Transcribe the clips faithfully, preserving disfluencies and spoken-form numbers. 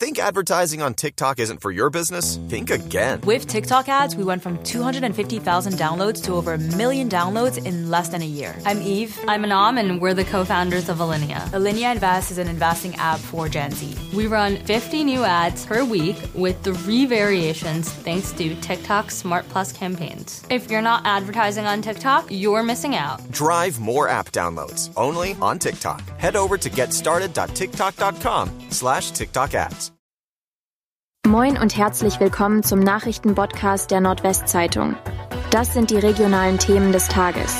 Think advertising on TikTok isn't for your business? Think again. With TikTok ads, we went from two hundred fifty thousand downloads to over a million downloads in less than a year. I'm Eve. I'm Anam, and we're the co-founders of Alinea. Alinea Invest is an investing app for Gen Z. We run fifty new ads per week with three variations thanks to TikTok's Smart Plus campaigns. If you're not advertising on TikTok, you're missing out. Drive more app downloads only on TikTok. Head over to getstarted.tiktok.com slash TikTok ads. Moin und herzlich willkommen zum Nachrichtenpodcast der Nordwestzeitung. Das sind die regionalen Themen des Tages.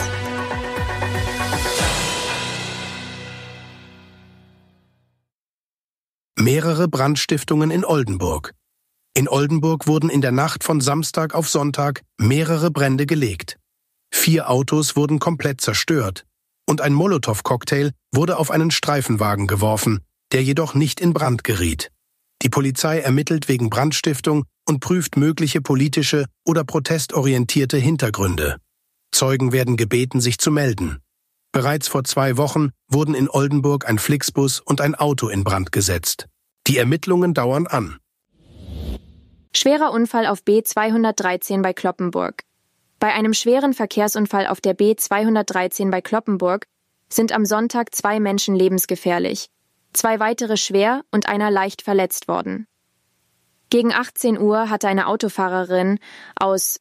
Mehrere Brandstiftungen in Oldenburg. In Oldenburg wurden in der Nacht von Samstag auf Sonntag mehrere Brände gelegt. Vier Autos wurden komplett zerstört und ein Molotow-Cocktail wurde auf einen Streifenwagen geworfen, der jedoch nicht in Brand geriet. Die Polizei ermittelt wegen Brandstiftung und prüft mögliche politische oder protestorientierte Hintergründe. Zeugen werden gebeten, sich zu melden. Bereits vor zwei Wochen wurden in Oldenburg ein Flixbus und ein Auto in Brand gesetzt. Die Ermittlungen dauern an. Schwerer Unfall auf B zweihundertdreizehn bei Cloppenburg. Bei einem schweren Verkehrsunfall auf der B zweihundertdreizehn bei Cloppenburg sind am Sonntag zwei Menschen lebensgefährlich, zwei weitere schwer und einer leicht verletzt worden. Gegen achtzehn Uhr hatte eine Autofahrerin aus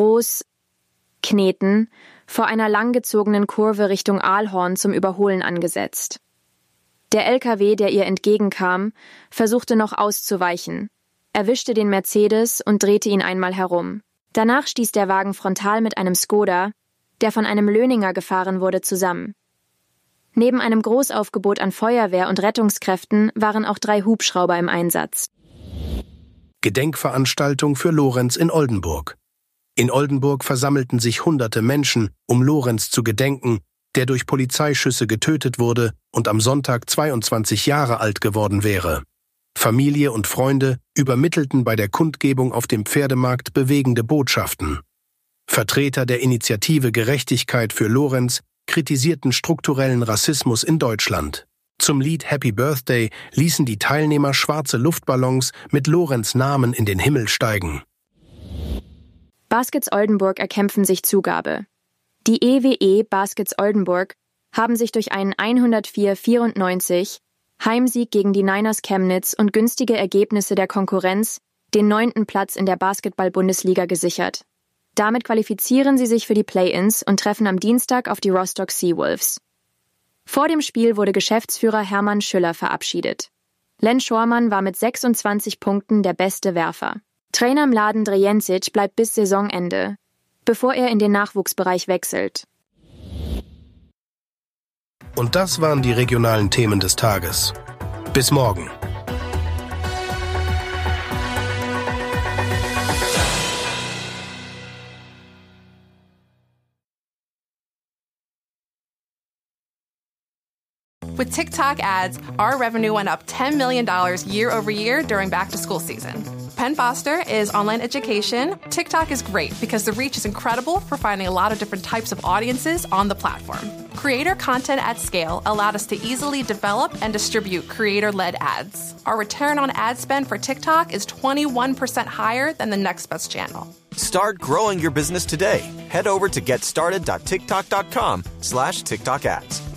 Großkneten vor einer langgezogenen Kurve Richtung Aalhorn zum Überholen angesetzt. Der L K W, der ihr entgegenkam, versuchte noch auszuweichen, erwischte den Mercedes und drehte ihn einmal herum. Danach stieß der Wagen frontal mit einem Skoda, der von einem Löninger gefahren wurde, zusammen. Neben einem Großaufgebot an Feuerwehr- und Rettungskräften waren auch drei Hubschrauber im Einsatz. Gedenkveranstaltung für Lorenz in Oldenburg. In Oldenburg versammelten sich hunderte Menschen, um Lorenz zu gedenken, der durch Polizeischüsse getötet wurde und am Sonntag zweiundzwanzig Jahre alt geworden wäre. Familie und Freunde übermittelten bei der Kundgebung auf dem Pferdemarkt bewegende Botschaften. Vertreter der Initiative Gerechtigkeit für Lorenz kritisierten strukturellen Rassismus in Deutschland. Zum Lied Happy Birthday ließen die Teilnehmer schwarze Luftballons mit Lorenz' Namen in den Himmel steigen. Baskets Oldenburg erkämpfen sich Zugabe. Die E W E Baskets Oldenburg haben sich durch einen hundertvier vierundneunzig Heimsieg gegen die Niners Chemnitz und günstige Ergebnisse der Konkurrenz den neunten Platz in der Basketball-Bundesliga gesichert. Damit qualifizieren sie sich für die Play-ins und treffen am Dienstag auf die Rostock Seawolves. Vor dem Spiel wurde Geschäftsführer Hermann Schüller verabschiedet. Len Schormann war mit sechsundzwanzig Punkten der beste Werfer. Trainer Mladen Drejencic bleibt bis Saisonende, bevor er in den Nachwuchsbereich wechselt. Und das waren die regionalen Themen des Tages. Bis morgen. With TikTok ads, our revenue went up ten million dollars year over year during back-to-school season. Penn Foster is online education. TikTok is great because the reach is incredible for finding a lot of different types of audiences on the platform. Creator content at scale allowed us to easily develop and distribute creator-led ads. Our return on ad spend for TikTok is twenty-one percent higher than the next best channel. Start growing your business today. Head over to getstarted.tiktok.com slash TikTok ads.